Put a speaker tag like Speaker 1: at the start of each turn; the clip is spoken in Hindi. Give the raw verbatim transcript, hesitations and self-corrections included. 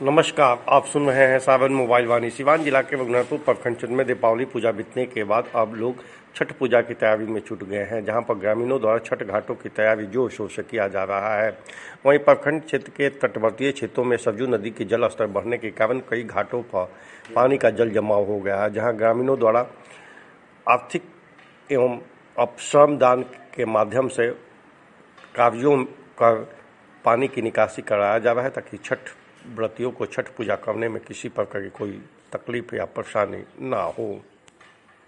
Speaker 1: नमस्कार, आप सुन रहे हैं सावन मोबाइल वाणी। सिवान जिला के बगनापुर प्रखंड क्षेत्र में दीपावली पूजा बीतने के बाद अब लोग छठ पूजा की तैयारी में जुट गए हैं, जहां पर ग्रामीणों द्वारा छठ घाटों की तैयारी जोर शोर से किया जा रहा है। वहीं प्रखंड क्षेत्र के तटवर्तीय क्षेत्रों में सरजू नदी के जल स्तर बढ़ने के कारण कई घाटों पर पानी का जल जमाव हो गया है, जहाँ ग्रामीणों द्वारा आर्थिक एवं श्रम दान के माध्यम से कार्यों कर पानी की निकासी कराया जा रहा है, ताकि छठ व्रतियों को छठ पूजा करने में किसी प्रकार की कोई तकलीफ या परेशानी ना हो।